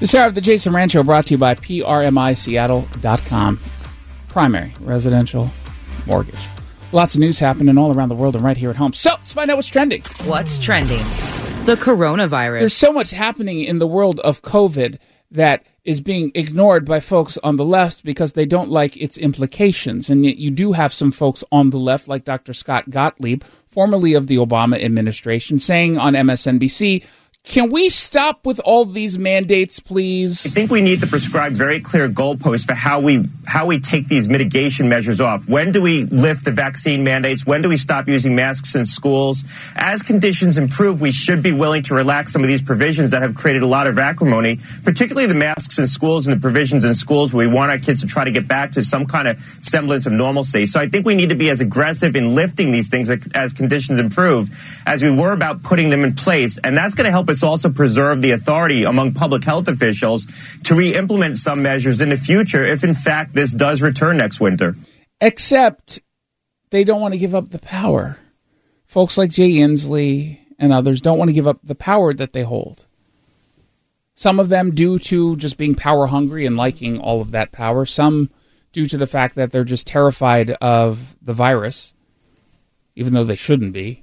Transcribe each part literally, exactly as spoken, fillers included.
This hour of the Jason Rand Show brought to you by P R M I Seattle dot com. Primary residential mortgage. Lots of news happening all around the world and right here at home. So let's find out what's trending. What's trending? The coronavirus. There's so much happening in the world of COVID that is being ignored by folks on the left because they don't like its implications. And yet you do have some folks on the left, like Doctor Scott Gottlieb, formerly of the Obama administration, saying on M S N B C, can we stop with all these mandates, please? I think we need to prescribe very clear goalposts for how we how we take these mitigation measures off. When do we lift the vaccine mandates? When do we stop using masks in schools? As conditions improve, we should be willing to relax some of these provisions that have created a lot of acrimony, particularly the masks in schools and the provisions in schools where we want our kids to try to get back to some kind of semblance of normalcy. So I think we need to be as aggressive in lifting these things as conditions improve as we were about putting them in place. And that's going to help us also preserve the authority among public health officials to re-implement some measures in the future if, in fact, this does return next winter. Except they don't want to give up the power. Folks like Jay Inslee and others don't want to give up the power that they hold. Some of them due to just being power hungry and liking all of that power. Some due to the fact that they're just terrified of the virus, even though they shouldn't be.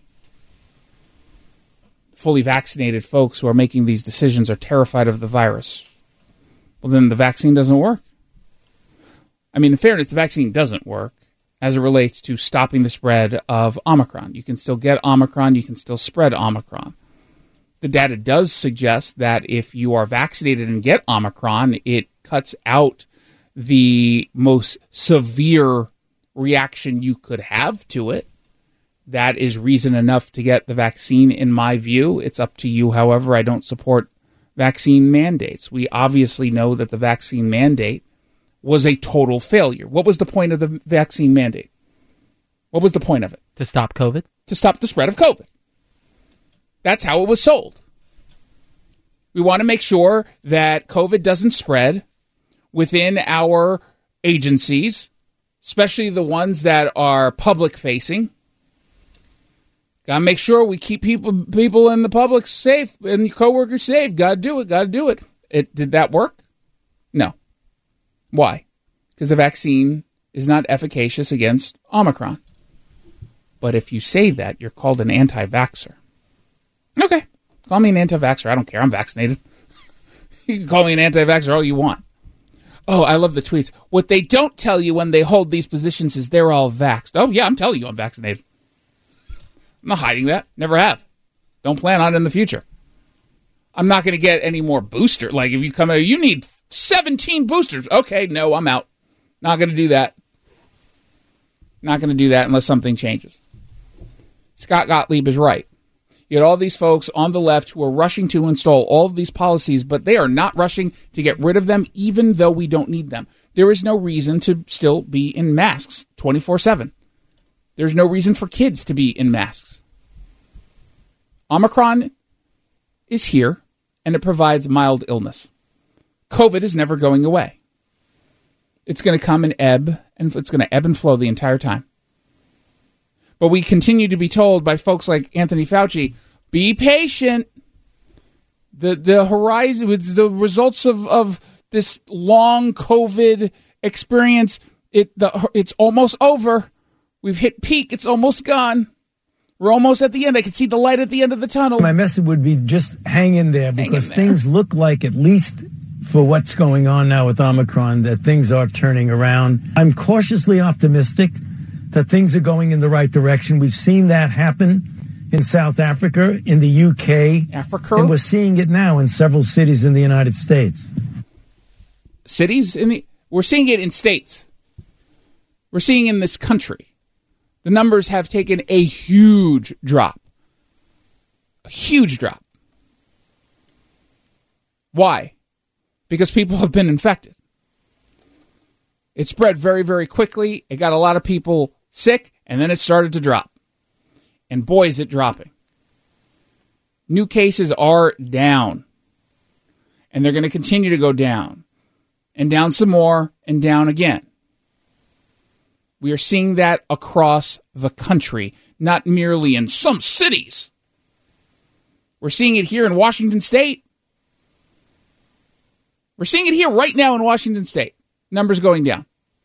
Fully vaccinated folks who are making these decisions are terrified of the virus. Well, then the vaccine doesn't work. I mean, in fairness, the vaccine doesn't work as it relates to stopping the spread of Omicron. You can still get Omicron. You can still spread Omicron. The data does suggest that if you are vaccinated and get Omicron, it cuts out the most severe reaction you could have to it. That is reason enough to get the vaccine, in my view. It's up to you, however. I don't support vaccine mandates. We obviously know that the vaccine mandate was a total failure. What was the point of the vaccine mandate? What was the point of it? To stop COVID? To stop the spread of COVID. That's how it was sold. We want to make sure that COVID doesn't spread within our agencies, especially the ones that are public-facing. Got to make sure we keep people people in the public safe and your coworkers safe. Got to do it. Got to do it. It. Did that work? No. Why? Because the vaccine is not efficacious against Omicron. But if you say that, you're called an anti-vaxxer. Okay. Call me an anti-vaxxer. I don't care. I'm vaccinated. You can call me an anti-vaxxer all you want. Oh, I love the tweets. What they don't tell you when they hold these positions is they're all vaxxed. Oh, yeah, I'm telling you I'm vaccinated. I'm not hiding that. Never have. Don't plan on it in the future. I'm not going to get any more booster. Like, if you come out, you need seventeen boosters. Okay, no, I'm out. Not going to do that. Not going to do that unless something changes. Scott Gottlieb is right. You had all these folks on the left who are rushing to install all of these policies, but they are not rushing to get rid of them, even though we don't need them. There is no reason to still be in masks twenty-four seven. There's no reason for kids to be in masks. Omicron is here, and it provides mild illness. COVID is never going away. It's going to come and ebb, and it's going to ebb and flow the entire time. But we continue to be told by folks like Anthony Fauci, be patient. The the horizon, it's the results of, of this long COVID experience, it the it's almost over. We've hit peak. It's almost gone. We're almost at the end. I can see the light at the end of the tunnel. My message would be just hang in there because hang in there. Things look like, at least for what's going on now with Omicron, that things are turning around. I'm cautiously optimistic that things are going in the right direction. We've seen that happen in South Africa, in the U K. Africa? And we're seeing it now in several cities in the United States. Cities? in the We're seeing it in states. We're seeing it in this country. The numbers have taken a huge drop. A huge drop. Why? Because people have been infected. It spread very, very quickly. It got a lot of people sick, and then it started to drop. And boy, is it dropping. New cases are down. And they're going to continue to go down. And down some more, and down again. We are seeing that across the country, not merely in some cities. We're seeing it here in Washington State. We're seeing it here right now in Washington State. Numbers going down.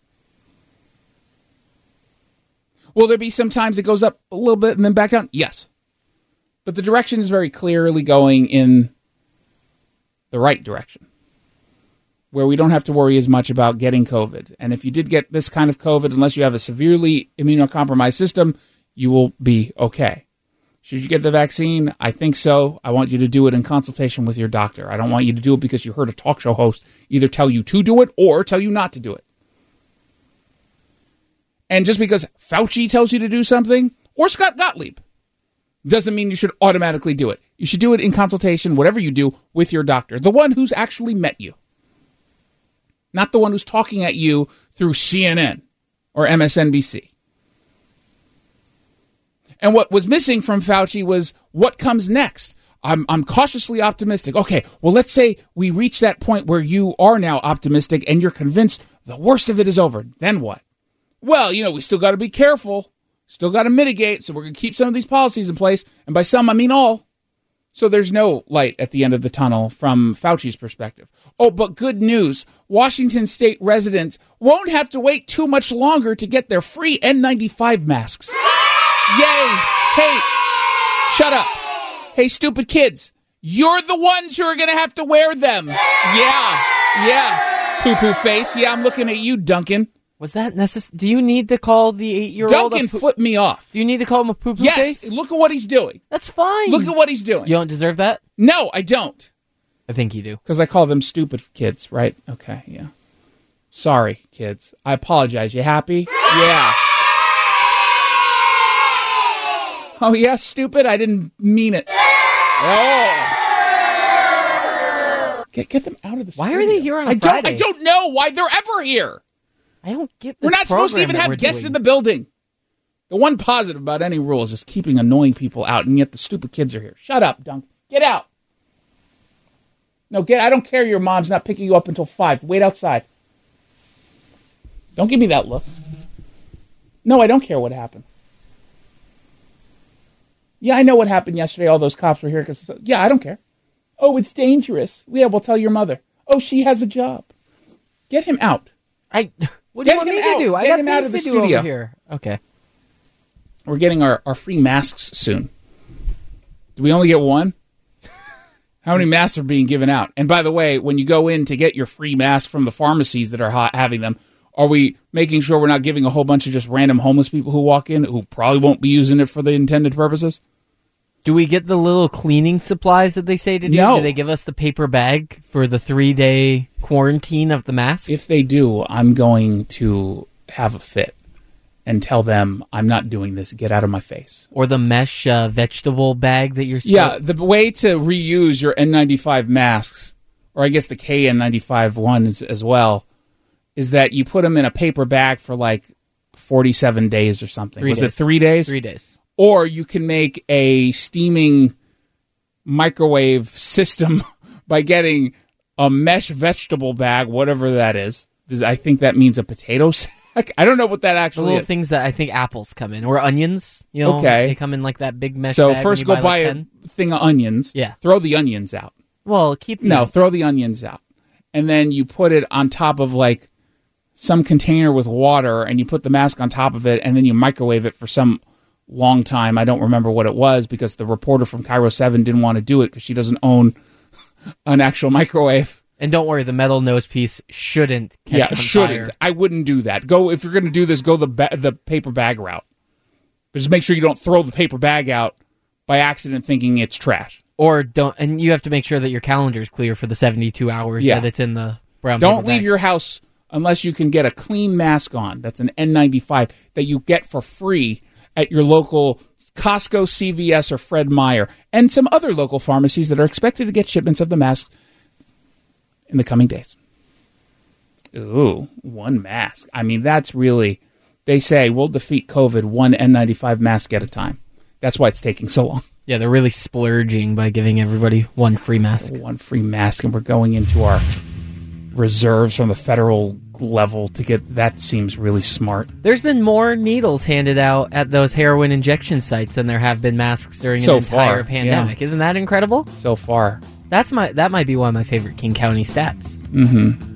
Will there be some times it goes up a little bit and then back down? Yes. But the direction is very clearly going in the right direction, where we don't have to worry as much about getting COVID. And if you did get this kind of COVID, unless you have a severely immunocompromised system, you will be okay. Should you get the vaccine? I think so. I want you to do it in consultation with your doctor. I don't want you to do it because you heard a talk show host either tell you to do it or tell you not to do it. And just because Fauci tells you to do something, or Scott Gottlieb, doesn't mean you should automatically do it. You should do it in consultation, whatever you do, with your doctor, the one who's actually met you. Not the one who's talking at you through C N N or M S N B C. And what was missing from Fauci was what comes next. I'm, I'm cautiously optimistic. Okay, well, let's say we reach that point where you are now optimistic and you're convinced the worst of it is over. Then what? Well, you know, we still got to be careful. Still got to mitigate. So we're going to keep some of these policies in place. And by some, I mean all. So there's no light at the end of the tunnel from Fauci's perspective. Oh, but good news. Washington State residents won't have to wait too much longer to get their free N ninety-five masks. Yay! Hey, shut up. Hey, stupid kids. You're the ones who are going to have to wear them. Yeah, yeah. Poo-poo face. Yeah, I'm looking at you, Duncan. Was that necessary? Do you need to call the eight-year-old Duncan a poo- flipped me off. Do you need to call him a poo-poo yes, face? Yes, look at what he's doing. That's fine. Look at what he's doing. You don't deserve that? No, I don't. I think you do. Because I call them stupid kids, right? Okay, yeah. Sorry, kids. I apologize. You happy? Yeah. Oh, yeah, stupid? I didn't mean it. Oh. Get, get them out of the Why studio. are they here on a I Friday? don't, I don't know why they're ever here. I don't get this. We're not supposed to even have guests doing. in the building. The one positive about any rule is just keeping annoying people out, and yet the stupid kids are here. Shut up, Dunk. Get out. No, get. I don't care your mom's not picking you up until five. Wait outside. Don't give me that look. No, I don't care what happens. Yeah, I know what happened yesterday. All those cops were here. Cause, yeah, I don't care. Oh, it's dangerous. Yeah, we'll tell your mother. Oh, she has a job. Get him out. I. What do you want me to do? I got things to do over here. Okay. We're getting our, our free masks soon. Do we only get one? How many masks are being given out? And by the way, when you go in to get your free mask from the pharmacies that are ha- having them, are we making sure we're not giving a whole bunch of just random homeless people who walk in who probably won't be using it for the intended purposes? Do we get the little cleaning supplies that they say to do? No. Do they give us the paper bag for the three-day quarantine of the mask? If they do, I'm going to have a fit and tell them, I'm not doing this. Get out of my face. Or the mesh uh, vegetable bag that you're... Yeah, the way to reuse your N ninety-five masks, or I guess the K N ninety-five ones as well, is that you put them in a paper bag for like forty-seven days or something. Three Was days. it three days? Three days. Or you can make a steaming microwave system by getting a mesh vegetable bag, whatever that is. Does I think that means a potato sack? I don't know what that The actually little is. things that I think apples come in. Or onions. You know, Okay. They come in like that big mesh So bag first when go you buy like a ten. thing of onions. Yeah. Throw the onions out. Well, keep the No, throw the onions out. And then you put it on top of like some container with water and you put the mask on top of it and then you microwave it for some long time. I don't remember what it was because the reporter from Cairo seven didn't want to do it because she doesn't own an actual microwave. And don't worry, the metal nose piece shouldn't catch Yeah, on shouldn't. fire. I wouldn't do that. Go if you're going to do this, go the ba- the paper bag route. But just make sure you don't throw the paper bag out by accident thinking it's trash. Or don't, and you have to make sure that your calendar is clear for the seventy-two hours Yeah. that it's in the brown Don't paper leave bag. your house unless you can get a clean mask on. That's an N ninety-five that you get for free at your local Costco, C V S, or Fred Meyer, and some other local pharmacies that are expected to get shipments of the masks in the coming days. Ooh, one mask. I mean, that's really, they say we'll defeat COVID one N ninety-five mask at a time. That's why it's taking so long. Yeah, they're really splurging by giving everybody one free mask. One free mask, and we're going into our reserves from the federal level to get, that seems really smart. There's been more needles handed out at those heroin injection sites than there have been masks during So an entire far, pandemic. Isn't that incredible? So far. That's my that might be one of my favorite King County stats. Mm-hmm.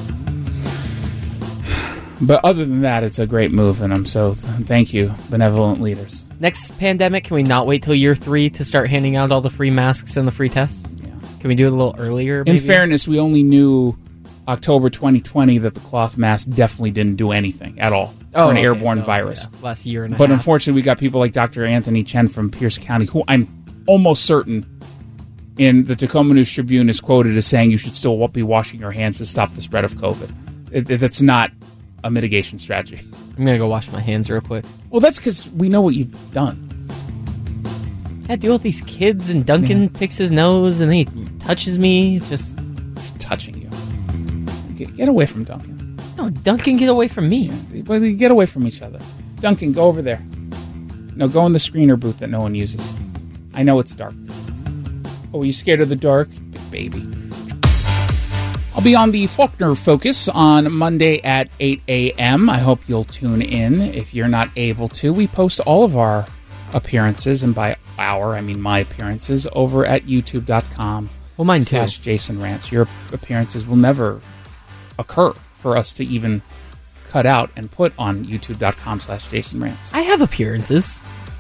But other than that, it's a great move, and I'm so th- thank you, benevolent leaders. Next pandemic, can we not wait till year three to start handing out all the free masks and the free tests? Yeah. Can we do it a little earlier? In maybe? fairness, we only knew October twenty twenty that the cloth mask definitely didn't do anything at all for oh, an okay, airborne so, virus. Yeah, last year and a but half. unfortunately, we got people like Doctor Anthony Chen from Pierce County, who I'm almost certain in the Tacoma News Tribune is quoted as saying you should still be washing your hands to stop the spread of COVID. It, it, that's not a mitigation strategy. I'm going to go wash my hands real quick. Well, that's because we know what you've done. I deal with these kids, and Duncan yeah. picks his nose, and he touches me. It's just... He's touching you. Get, get away from Duncan. No, Duncan, get away from me. Yeah, get away from each other. Duncan, go over there. No, go in the screener booth that no one uses. I know it's dark. Oh, are you scared of the dark? Big baby. I'll be on the Faulkner Focus on Monday at eight a.m. I hope you'll tune in. If you're not able to, we post all of our appearances, and by our, I mean my appearances, over at youtube.com well, mine slash too. Jason Rants. Your appearances will never occur for us to even cut out and put on youtube.com slash Jason Rants. I have appearances.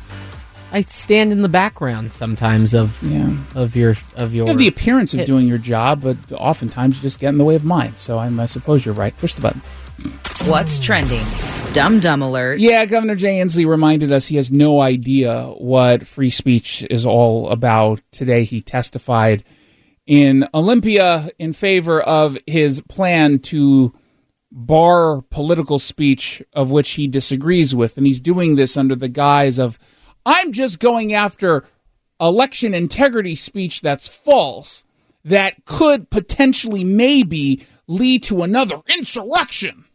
I stand in the background sometimes of yeah. of your of your. You have the appearance of hits. doing your job, but oftentimes you just get in the way of mine. So I'm, I suppose you're right. Push the button. What's trending? Dum Dum Alert. Yeah, Governor Jay Inslee reminded us he has no idea what free speech is all about. Today he testified in Olympia in favor of his plan to bar political speech of which he disagrees with. And he's doing this under the guise of, I'm just going after election integrity speech that's false, that could potentially maybe lead to another insurrection.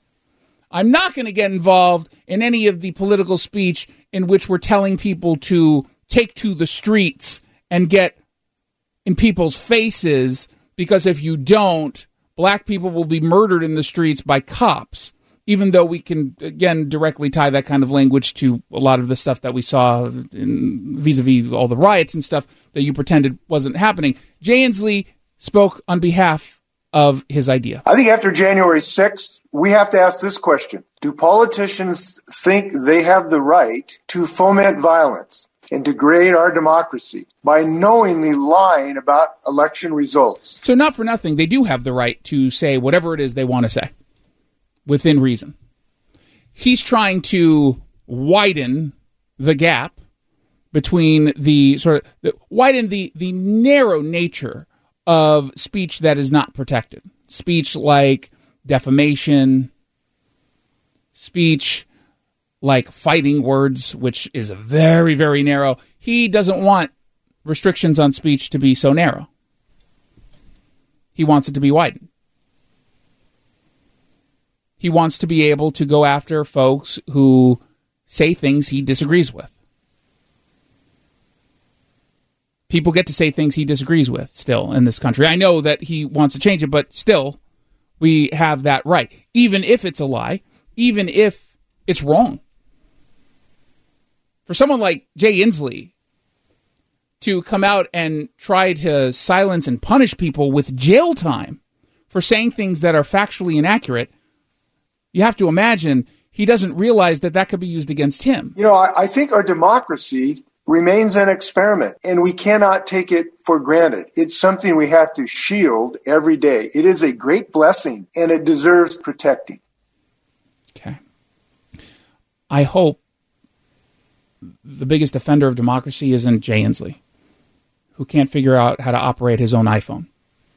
I'm not going to get involved in any of the political speech in which we're telling people to take to the streets and get in people's faces, because if you don't, black people will be murdered in the streets by cops. Even though we can, again, directly tie that kind of language to a lot of the stuff that we saw in, vis-a-vis all the riots and stuff that you pretended wasn't happening. Jay Inslee spoke on behalf of his idea. I think after January sixth, we have to ask this question. Do politicians think they have the right to foment violence and degrade our democracy by knowingly lying about election results? So not for nothing, they do have the right to say whatever it is they want to say, within reason. He's trying to widen the gap between the sort of the, widen the the narrow nature of speech that is not protected. Speech like defamation, speech like fighting words, which is very, very narrow. He doesn't want restrictions on speech to be so narrow. He wants it to be widened. He wants to be able to go after folks who say things he disagrees with. People get to say things he disagrees with still in this country. I know that he wants to change it, but still, we have that right. Even if it's a lie, even if it's wrong. For someone like Jay Inslee to come out and try to silence and punish people with jail time for saying things that are factually inaccurate, you have to imagine he doesn't realize that that could be used against him. You know, I, I think our democracy remains an experiment, and we cannot take it for granted. It's something we have to shield every day. It is a great blessing, and it deserves protecting. Okay. I hope the biggest offender of democracy isn't Jay Inslee, who can't figure out how to operate his own iPhone.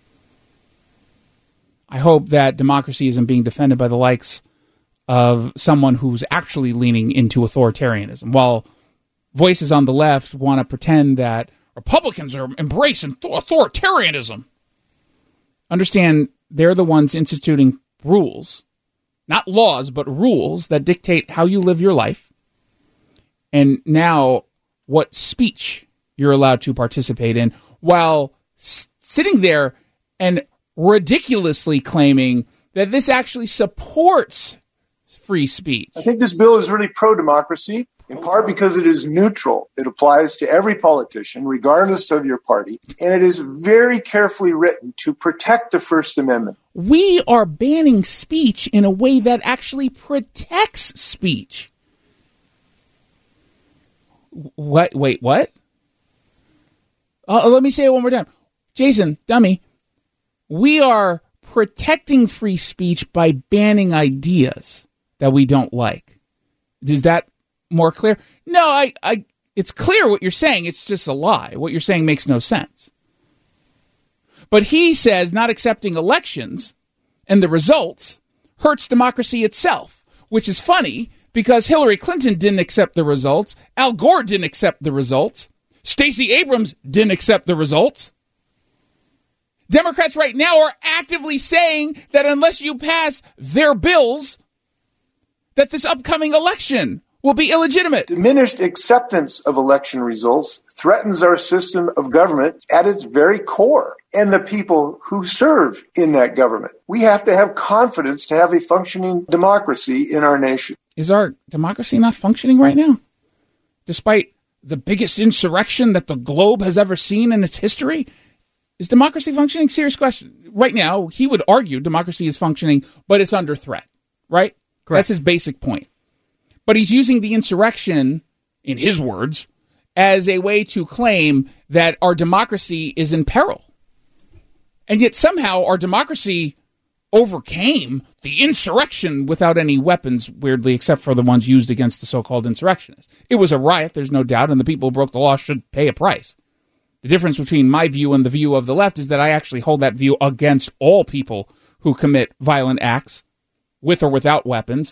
I hope that democracy isn't being defended by the likes of someone who's actually leaning into authoritarianism, while voices on the left want to pretend that Republicans are embracing authoritarianism. Understand, they're the ones instituting rules, not laws, but rules that dictate how you live your life, and now what speech you're allowed to participate in, while s- sitting there and ridiculously claiming that this actually supports free speech. I think this bill is really pro-democracy. in part because it is neutral. It applies to every politician, regardless of your party, and it is very carefully written to protect the First Amendment. We are banning speech in a way that actually protects speech. What? Wait, what? Uh, let me say it one more time. Jason, dummy, we are protecting free speech by banning ideas that we don't like. Is that more clear? No, I, I, it's clear what you're saying. It's just a lie. What you're saying makes no sense. But he says not accepting elections and the results hurts democracy itself, which is funny because Hillary Clinton didn't accept the results. Al Gore didn't accept the results. Stacey Abrams didn't accept the results. Democrats right now are actively saying that unless you pass their bills, that this upcoming election will be illegitimate. Diminished acceptance of election results threatens our system of government at its very core and the people who serve in that government. We have to have confidence to have a functioning democracy in our nation. Is our democracy not functioning right now? Despite the biggest insurrection that the globe has ever seen in its history? Is democracy functioning? Serious question. Right now, he would argue democracy is functioning, but it's under threat, right? Correct. That's his basic point. But he's using the insurrection, in his words, as a way to claim that our democracy is in peril. And yet somehow our democracy overcame the insurrection without any weapons, weirdly, except for the ones used against the so-called insurrectionists. It was a riot, there's no doubt, and the people who broke the law should pay a price. The difference between my view and the view of the left is that I actually hold that view against all people who commit violent acts, with or without weapons,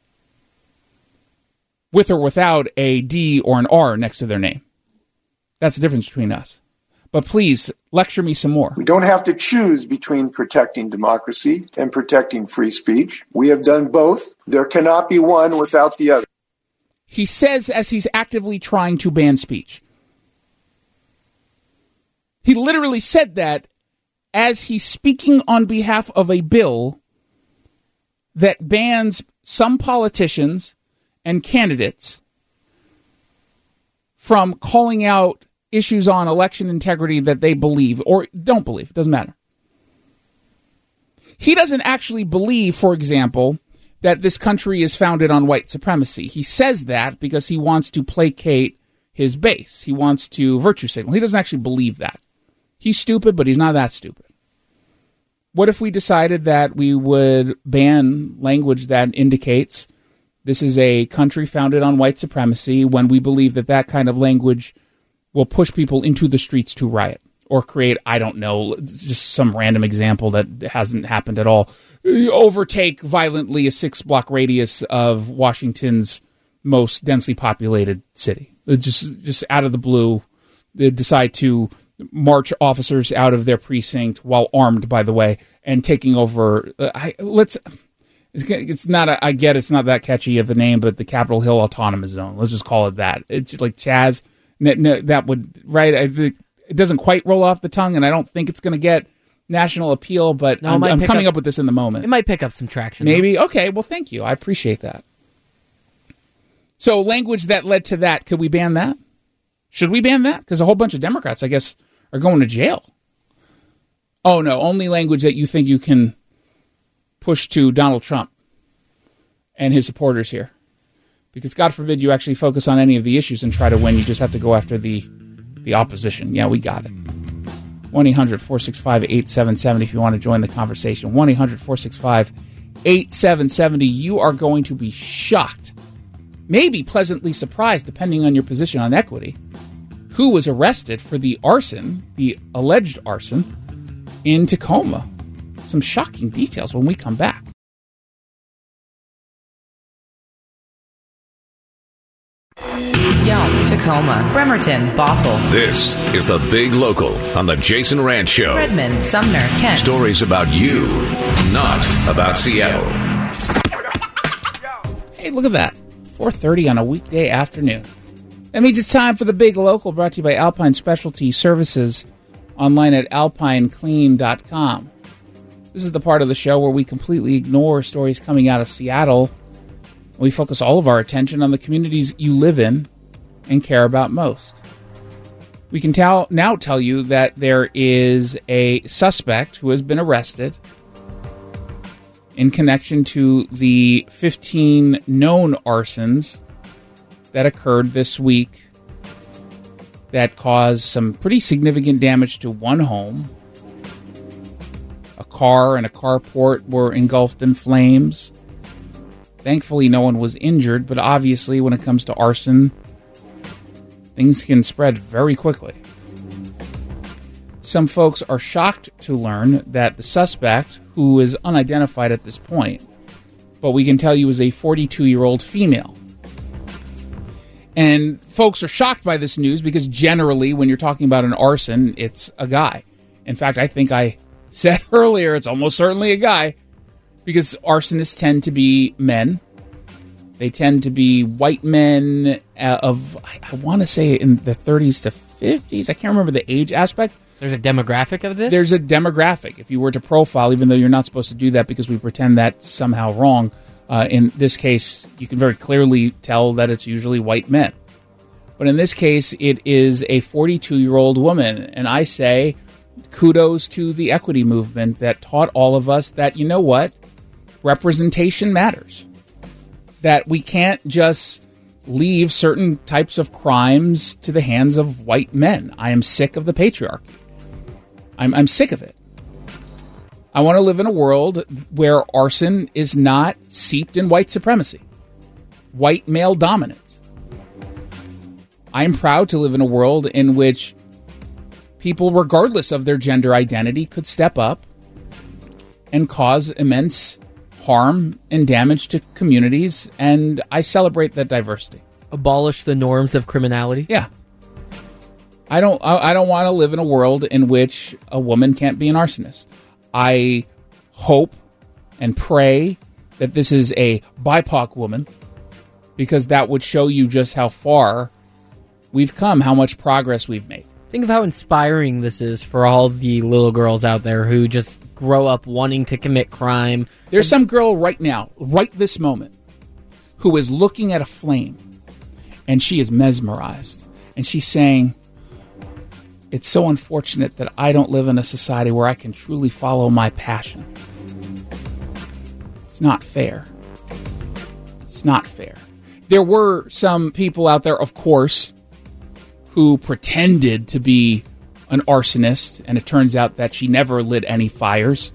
with or without a D or an R next to their name. That's the difference between us. But please, lecture me some more. We don't have to choose between protecting democracy and protecting free speech. We have done both. There cannot be one without the other. He says as he's actively trying to ban speech. He literally said that as he's speaking on behalf of a bill that bans some politicians and candidates from calling out issues on election integrity that they believe or don't believe. It doesn't matter. He doesn't actually believe, for example, that this country is founded on white supremacy. He says that because he wants to placate his base. He wants to virtue signal. He doesn't actually believe that. He's stupid, but he's not that stupid. What if we decided that we would ban language that indicates this is a country founded on white supremacy when we believe that that kind of language will push people into the streets to riot or create, I don't know, just some random example that hasn't happened at all, overtake violently a six-block radius of Washington's most densely populated city. Just, just out of the blue, they decide to march officers out of their precinct while armed, by the way, and taking over. Uh, I, let's. It's, it's not. A, I get it's not that catchy of a name, but the Capitol Hill Autonomous Zone. Let's just call it that. It's like Chaz. That would right. I think it doesn't quite roll off the tongue, and I don't think it's going to get national appeal. But no, I'm, I'm coming up, up with this in the moment. It might pick up some traction. Maybe. Though. Okay. Well, thank you. I appreciate that. So, language that led to that. Could we ban that? Should we ban that? Because a whole bunch of Democrats, I guess, are going to jail. Oh, no. Only language that you think you can push to Donald Trump and his supporters here. Because God forbid you actually focus on any of the issues and try to win. You just have to go after the the opposition. Yeah, we got it. one eight hundred four six five eight seven seven zero if you want to join the conversation. one eight hundred four six five eight seven seven zero. You are going to be shocked, maybe pleasantly surprised, depending on your position on equity, who was arrested for the arson, the alleged arson, in Tacoma. Some shocking details when we come back. Yelm, Tacoma, Bremerton, Bothell. This is the Big Local on the Jason Rantz Show. Redmond, Sumner, Kent. Stories about you, not about Seattle. Hey, look at that. four thirty on a weekday afternoon. That means it's time for the Big Local, brought to you by Alpine Specialty Services, online at alpine clean dot com. This is the part of the show where we completely ignore stories coming out of Seattle We focus all of our attention on the communities you live in and care about most. We can tell, now tell you that there is a suspect who has been arrested in connection to the fifteen known arsons that occurred this week that caused some pretty significant damage to one home. A car and a carport were engulfed in flames. Thankfully, no one was injured, but obviously, when it comes to arson, things can spread very quickly. Some folks are shocked to learn that the suspect, who is unidentified at this point, but we can tell you is a forty-two-year-old female. And folks are shocked by this news because generally, when you're talking about an arson, it's a guy. In fact, I think I said earlier it's almost certainly a guy because arsonists tend to be men. They tend to be white men of, I want to say, in the thirties to fifties. I can't remember the age aspect. There's a demographic of this? There's a demographic. If you were to profile, even though you're not supposed to do that because we pretend that's somehow wrong, uh, in this case, you can very clearly tell that it's usually white men. But in this case, it is a forty-two-year-old woman. And I say kudos to the equity movement that taught all of us that, you know what, representation matters. That we can't just leave certain types of crimes to the hands of white men. I am sick of the patriarchy. I'm, I'm sick of it. I want to live in a world where arson is not seeped in white supremacy, white male dominance. I'm proud to live in a world in which people, regardless of their gender identity, could step up and cause immense harm and damage to communities, and I celebrate that diversity. Abolish the norms of criminality? Yeah. I don't I, I don't want to live in a world in which a woman can't be an arsonist. I hope and pray that this is a B I P O C woman, because that would show you just how far we've come, how much progress we've made. Think of how inspiring this is for all the little girls out there who just grow up wanting to commit crime. There's some girl right now, right this moment, who is looking at a flame, and she is mesmerized. And she's saying, it's so unfortunate that I don't live in a society where I can truly follow my passion. It's not fair. It's not fair. There were some people out there, of course, who pretended to be an arsonist, and it turns out that she never lit any fires.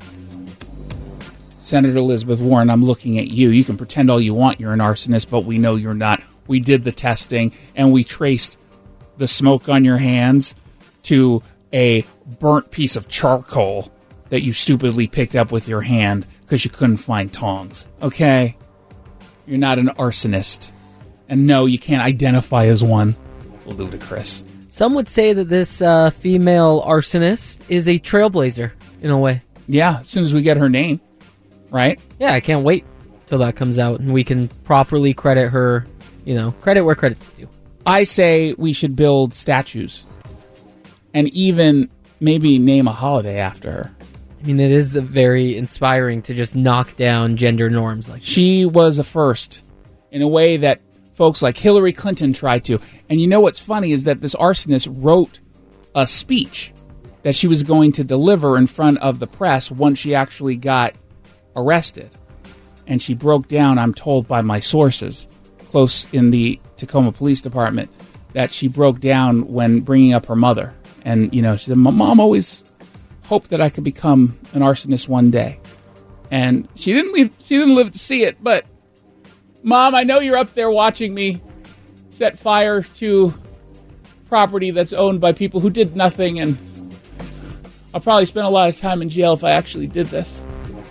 Senator Elizabeth Warren, I'm looking at you. You can pretend all you want you're an arsonist, but we know you're not. We did the testing, and we traced the smoke on your hands to a burnt piece of charcoal that you stupidly picked up with your hand because you couldn't find tongs. Okay? You're not an arsonist. And no, you can't identify as one. Ludicrous. Some would say that this uh, female arsonist is a trailblazer, in a way. Yeah, as soon as we get her name, right? Yeah, I can't wait till that comes out and we can properly credit her, you know, credit where credit's due. I say we should build statues and even maybe name a holiday after her. I mean, it is very inspiring to just knock down gender norms like that. She was a first in a way that folks like Hillary Clinton tried to. And you know what's funny is that this arsonist wrote a speech that she was going to deliver in front of the press once she actually got arrested. And she broke down, I'm told by my sources close in the Tacoma Police Department, that she broke down when bringing up her mother. And, you know, she said, my mom always hoped that I could become an arsonist one day. And she didn't leave, she didn't live to see it, but Mom, I know you're up there watching me set fire to property that's owned by people who did nothing, and I'll probably spend a lot of time in jail if I actually did this.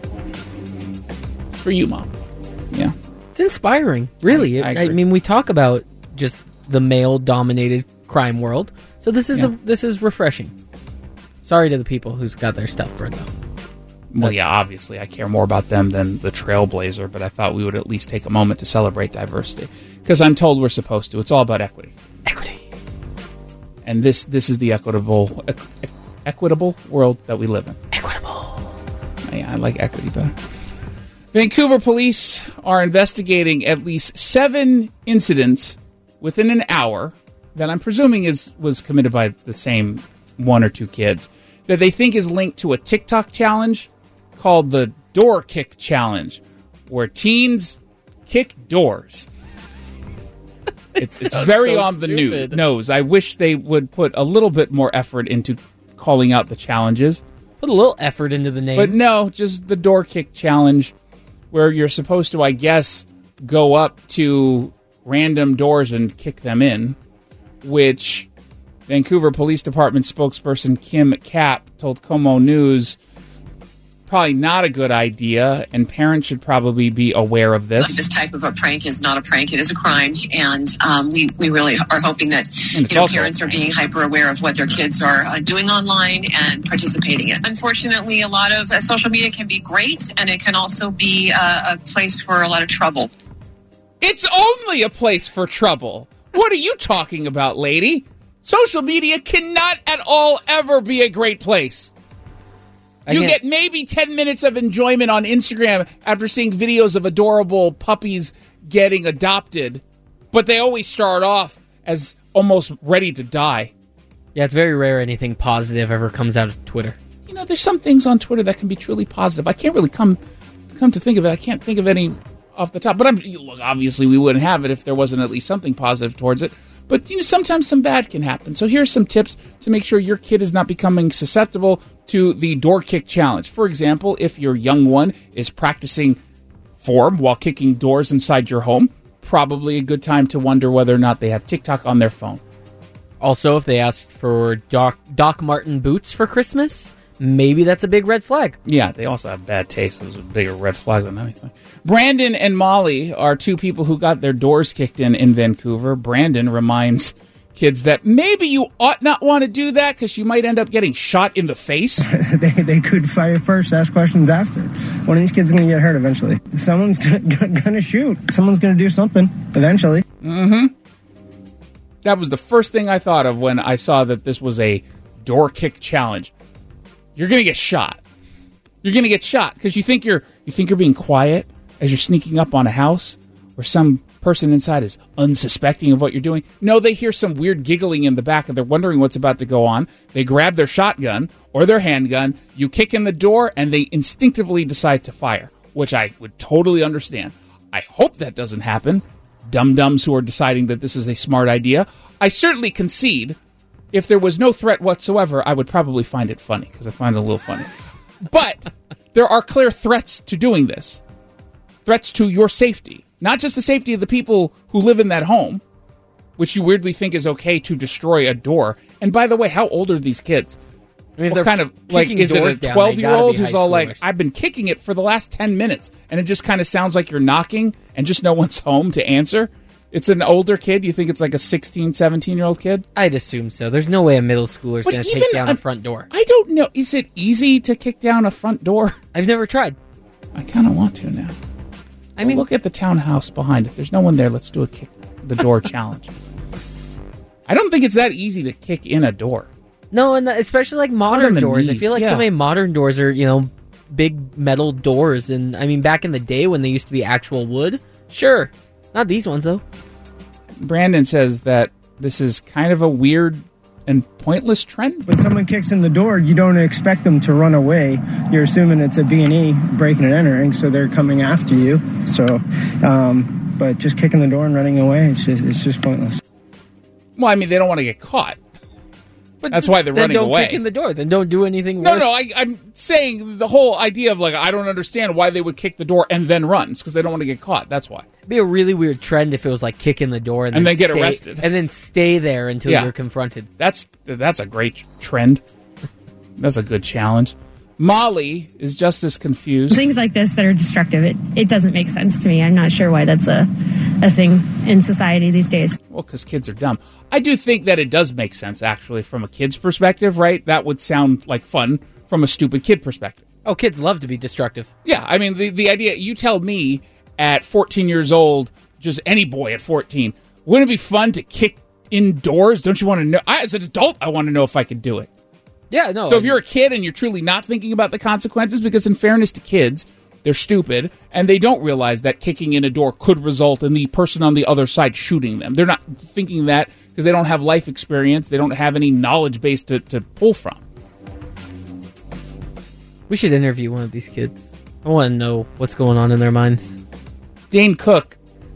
It's for you, Mom. Yeah. It's inspiring, really. I, I, I mean, we talk about just the male-dominated crime world, so this is yeah. a, this is refreshing. Sorry to the people who's got their stuff burned though. Well, yeah, obviously, I care more about them than the trailblazer, but I thought we would at least take a moment to celebrate diversity, because I'm told we're supposed to. It's all about equity. Equity. And this this is the equitable equ- equitable world that we live in. Equitable. Yeah, I like equity better. Vancouver police are investigating at least seven incidents within an hour that I'm presuming is was committed by the same one or two kids that they think is linked to a TikTok challenge called the Door Kick Challenge, where teens kick doors. It's, it's very so on the stupid. new nose. I wish they would put a little bit more effort into calling out the challenges. Put a little effort into the name. But no, just the Door Kick Challenge, where you're supposed to, I guess, go up to random doors and kick them in, which Vancouver Police Department spokesperson Kim Kapp told Como News probably not a good idea, and parents should probably be aware of this. This type of a prank is not a prank; it is a crime, and um, we we really are hoping that you know parents are being hyper aware of what their kids are uh, doing online and participating in. Unfortunately, a lot of uh, social media can be great, and it can also be uh, a place for a lot of trouble. It's only a place for trouble. What are you talking about, lady? Social media cannot at all ever be a great place. You get maybe ten minutes of enjoyment on Instagram after seeing videos of adorable puppies getting adopted, but they always start off as almost ready to die. Yeah, it's very rare anything positive ever comes out of Twitter. You know, there's some things on Twitter that can be truly positive. I can't really come come to think of it. I can't think of any off the top. But I'm look, obviously we wouldn't have it if there wasn't at least something positive towards it. But you know, sometimes some bad can happen. So here's some tips to make sure your kid is not becoming susceptible to the Door Kick Challenge. For example, if your young one is practicing form while kicking doors inside your home, probably a good time to wonder whether or not they have TikTok on their phone. Also, if they asked for Doc, Doc Marten boots for Christmas, maybe that's a big red flag. Yeah, they also have bad taste. Those are a bigger red flag than anything. Brandon and Molly are two people who got their doors kicked in in Vancouver. Brandon reminds kids that maybe you ought not want to do that because you might end up getting shot in the face. they, they could fire first, ask questions after. One of these kids is going to get hurt eventually. Someone's going to shoot. Someone's going to do something eventually. Mm-hmm. That was the first thing I thought of when I saw that this was a door kick challenge. You're going to get shot. You're going to get shot because you think you're you think you're being quiet as you're sneaking up on a house where some person inside is unsuspecting of what you're doing. No, they hear some weird giggling in the back and they're wondering what's about to go on. They grab their shotgun or their handgun. You kick in the door and they instinctively decide to fire, which I would totally understand. I hope that doesn't happen. Dum-dums who are deciding that this is a smart idea. I certainly concede if there was no threat whatsoever, I would probably find it funny, because I find it a little funny. But there are clear threats to doing this. Threats to your safety. Not just the safety of the people who live in that home, which you weirdly think is okay to destroy a door. And by the way, how old are these kids? I mean, what kind of, like, is it a twelve-year-old who's all like, schoolers. I've been kicking it for the last ten minutes, and it just kind of sounds like you're knocking, and just no one's home to answer? It's an older kid? You think it's like a sixteen, seventeen-year-old kid? I'd assume so. There's no way a middle schooler's But going to even take down a- a front door. I don't know. Is it easy to kick down a front door? I've never tried. I kind of want to now. I Well, mean, look at the townhouse behind. If there's no one there, let's do a kick the door challenge. I don't think it's that easy to kick in a door. no, and especially like hard on modern the doors. I knees, feel like yeah. so many modern doors are, you know, big metal doors. And I mean, back in the day when they used to be actual wood, sure. Not these ones, though. Brandon says that this is kind of a weird and pointless trend. When someone kicks in the door, you don't expect them to run away. You're assuming it's a B and E breaking and entering, so they're coming after you. So, um, but just kicking the door and running away, it's just, it's just pointless. Well, I mean, they don't want to get caught. But That's why they're then running don't away. kick in the door. Then don't do anything. No, worse. no, I, I'm saying the whole idea of, like, I don't understand why they would kick the door and then run. It's because they don't want to get caught. That's why. It'd be a really weird trend if it was like kick in the door and, And then, then get stay- arrested. and then stay there until Yeah. you're confronted. That's that's a great trend. That's a good challenge. Molly is just as confused. Things like this that are destructive, it, it doesn't make sense to me. I'm not sure why that's a, a thing in society these days. Well, because kids are dumb. I do think that it does make sense, actually, from a kid's perspective, right? That would sound like fun from a stupid kid perspective. Oh, kids love to be destructive. Yeah, I mean, the, the idea, you tell me at fourteen years old, just any boy at fourteen, wouldn't it be fun to kick indoors? Don't you want to know? I, as an adult, I want to know if I could do it. Yeah, no. So if you're a kid and you're truly not thinking about the consequences, because in fairness to kids, They're stupid, and they don't realize that kicking in a door could result in the person on the other side shooting them. They're not thinking that because they don't have life experience. They don't have any knowledge base to, to pull from. We should interview one of these kids. I want to know what's going on in their minds. Dane Cook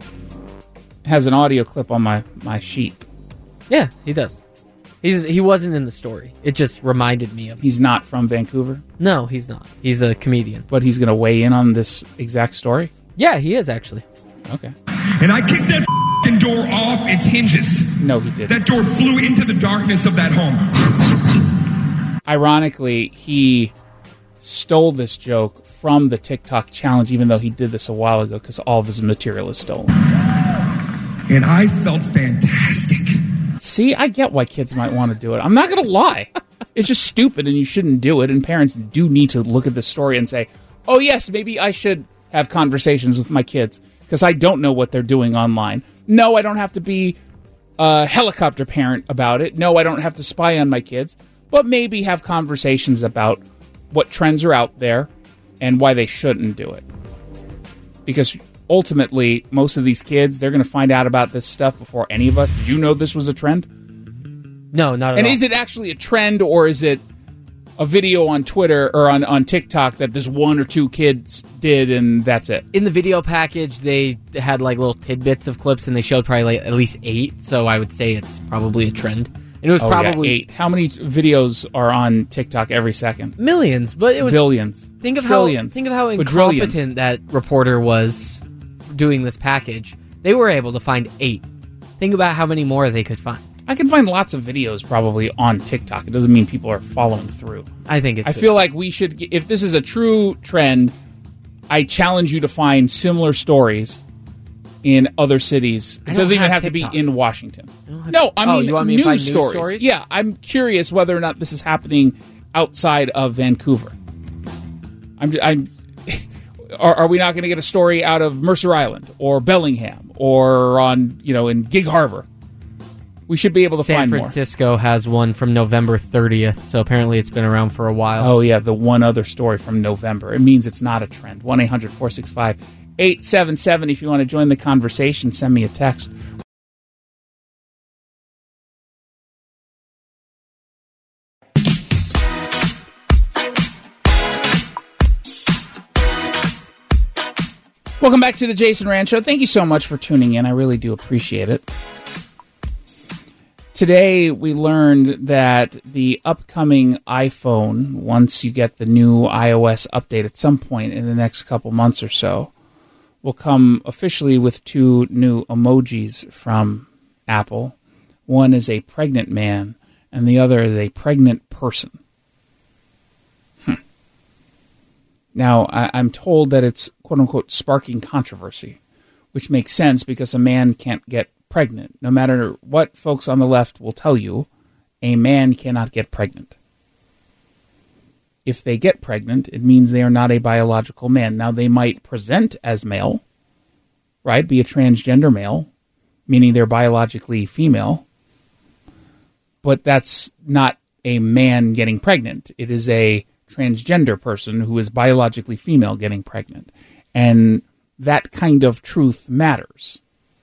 has an audio clip on my, my sheet. Yeah, he does. He's He wasn't in the story. It just reminded me of him. He's not from Vancouver? No, he's not. He's a comedian. But he's going to weigh in on this exact story? Yeah, he is, actually. Okay. And I kicked that f***ing door off its hinges. No, he didn't. That door flew into the darkness of that home. Ironically, he stole this joke from the TikTok challenge, even though he did this a while ago, because all of his material is stolen. And I felt fantastic. See, I get why kids might want to do it. I'm not going to lie. It's just stupid and you shouldn't do it. And parents do need to look at this story and say, oh, yes, maybe I should have conversations with my kids because I don't know what they're doing online. No, I don't have to be a helicopter parent about it. No, I don't have to spy on my kids. But maybe have conversations about what trends are out there and why they shouldn't do it. Because ultimately, most of these kids, they're going to find out about this stuff before any of us. Did you know this was a trend? No, not at and all. And is it actually a trend, or is it a video on Twitter or on, on TikTok that just one or two kids did and that's it? In the video package, they had like little tidbits of clips, and they showed probably like at least eight, so I would say it's probably a trend. And it was oh, probably yeah, eight. How many videos are on TikTok every second? Millions, but it was billions. Think of trillions, how think of how incompetent that reporter was doing this package. They were able to find eight. Think about how many more they could find. I can find lots of videos probably on TikTok. It doesn't mean people are following through. I think it's. I feel like we should, if this is a true trend, I challenge you to find similar stories in other cities. It doesn't even have TikTok. to be in Washington. I No, I oh, mean you want me news, to find stories. news stories. Yeah, I'm curious whether or not this is happening outside of Vancouver. I'm. I'm are, are we not going to get a story out of Mercer Island or Bellingham or on you know in Gig Harbor? We should be able to San find more. San Francisco has one from November thirtieth, so apparently it's been around for a while. Oh, yeah, the one other story from November. It means it's not a trend. one eight hundred four six five eight seven seven if you want to join the conversation, send me a text. Welcome back to the Jason Rand Show. Thank you so much for tuning in. I really do appreciate it. Today, we learned that the upcoming iPhone, once you get the new iOS update at some point in the next couple months or so, will come officially with two new emojis from Apple. One is a pregnant man, and the other is a pregnant person. Hmm. Now, I- I'm told that it's, quote-unquote, sparking controversy, which makes sense because a man can't get pregnant. No matter what folks on the left will tell you, a man cannot get pregnant. If they get pregnant, it means they are not a biological man. Now, they might present as male, right? Be a transgender male, meaning they're biologically female. But that's not a man getting pregnant. It is a transgender person who is biologically female getting pregnant. And that kind of truth matters.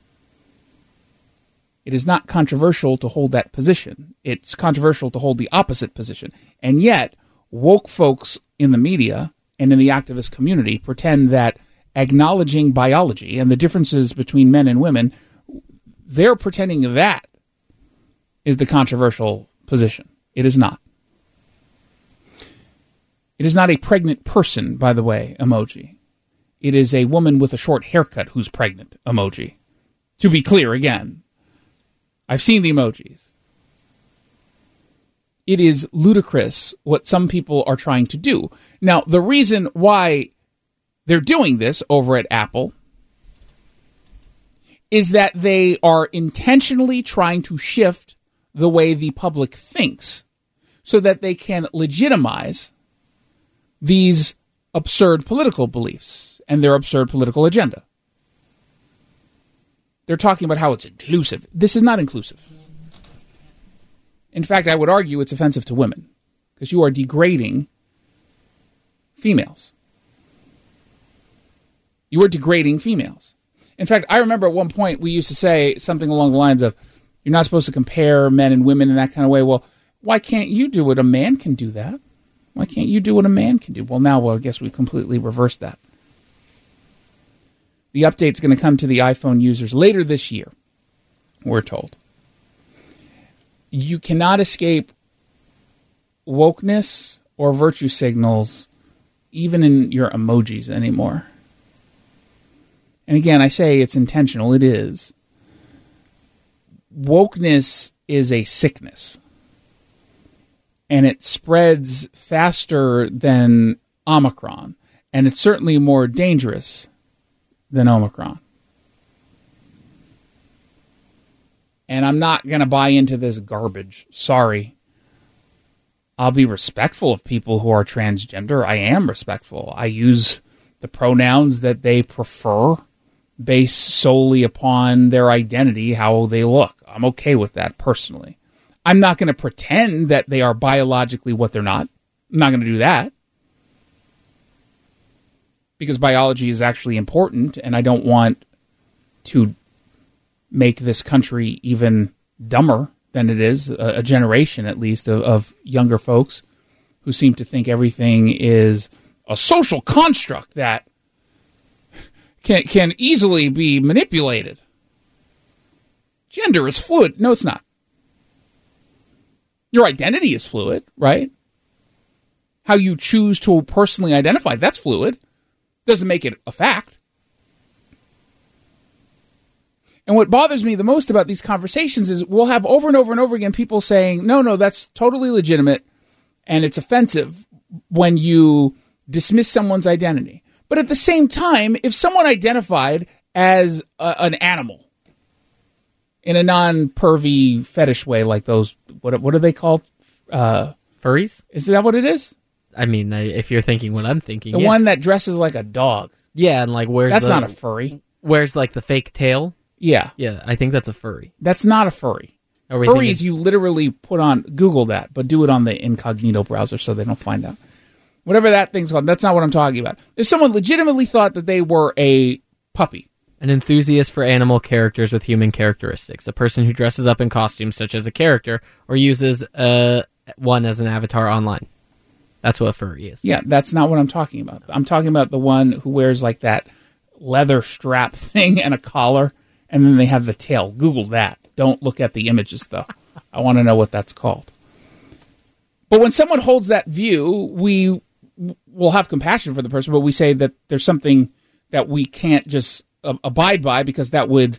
It is not controversial to hold that position. It's controversial to hold the opposite position. And yet, woke folks in the media and in the activist community pretend that acknowledging biology and the differences between men and women, they're pretending that is the controversial position. It is not. It is not a pregnant person, by the way, emoji. It is a woman with a short haircut who's pregnant emoji. To be clear again. I've seen the emojis. It is ludicrous what some people are trying to do. Now, the reason why they're doing this over at Apple is that they are intentionally trying to shift the way the public thinks so that they can legitimize these absurd political beliefs and their absurd political agenda. They're talking about how it's inclusive. This is not inclusive. In fact, I would argue it's offensive to women because you are degrading females. You are degrading females. In fact, I remember at one point we used to say something along the lines of, you're not supposed to compare men and women in that kind of way. Well, why can't you do what a man can do that? Why can't you do what a man can do? Well, now, well, I guess we completely reversed that. The update's going to come to the iPhone users later this year, we're told. You cannot escape wokeness or virtue signals even in your emojis anymore. And again, I say it's intentional. It is. Wokeness is a sickness. And it spreads faster than Omicron. And it's certainly more dangerous than Omicron. And I'm not going to buy into this garbage. Sorry. I'll be respectful of people who are transgender. I am respectful. I use the pronouns that they prefer based solely upon their identity, how they look. I'm okay with that personally. I'm not going to pretend that they are biologically what they're not. I'm not going to do that. Because biology is actually important, and I don't want to make this country even dumber than it is, a, a generation at least of, of younger folks who seem to think everything is a social construct that can, can easily be manipulated. Gender is fluid. No, it's not. Your identity is fluid, right? How you choose to personally identify, that's fluid. Doesn't make it a fact. And what bothers me the most about these conversations is we'll have over and over and over again people saying, no, no, that's totally legitimate and it's offensive when you dismiss someone's identity. But at the same time, if someone identified as a, an animal in a non-pervy fetish way, like those, what what are they called? Uh, Furries? Is that what it is? I mean, if you're thinking what I'm thinking. The yeah. one that dresses like a dog. Yeah, and like wears That's the, not a furry. Wears like the fake tail. Yeah. Yeah, I think that's a furry. That's not a furry. Furries, you literally put on, Google that, but do it on the incognito browser so they don't find out. Whatever that thing's called, that's not what I'm talking about. If someone legitimately thought that they were a puppy. An enthusiast for animal characters with human characteristics. A person who dresses up in costumes such as a character or uses uh, one as an avatar online. That's what a furry is. Yeah, that's not what I'm talking about. I'm talking about the one who wears like that leather strap thing and a collar, and then they have the tail. Google that. Don't look at the images, though. I want to know what that's called. But when someone holds that view, we will have compassion for the person, but we say that there's something that we can't just uh, abide by because that would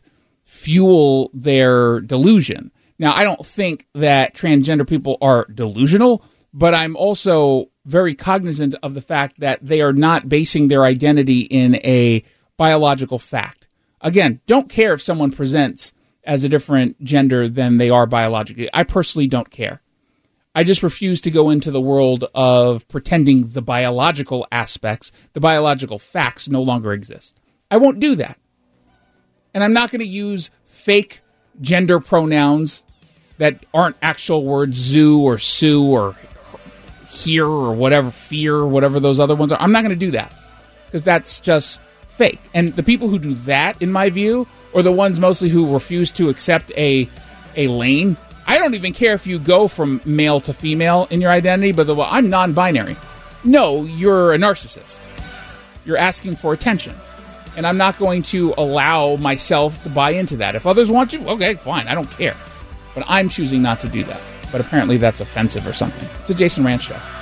fuel their delusion. Now, I don't think that transgender people are delusional, but I'm also very cognizant of the fact that they are not basing their identity in a biological fact. Again, don't care if someone presents as a different gender than they are biologically. I personally don't care. I just refuse to go into the world of pretending the biological aspects, the biological facts no longer exist. I won't do that. And I'm not going to use fake gender pronouns that aren't actual words, zoo or sue or here or whatever, fear or whatever those other ones are. I'm not going to do that because that's just fake. And the people who do that, in my view, are the ones mostly who refuse to accept a a lane. I don't even care if you go from male to female in your identity, but the, well, I'm non-binary. No, you're a narcissist. You're asking for attention. And I'm not going to allow myself to buy into that. If others want to, okay, fine, I don't care. But I'm choosing not to do that. But apparently that's offensive or something. It's a Jason Ranch Show.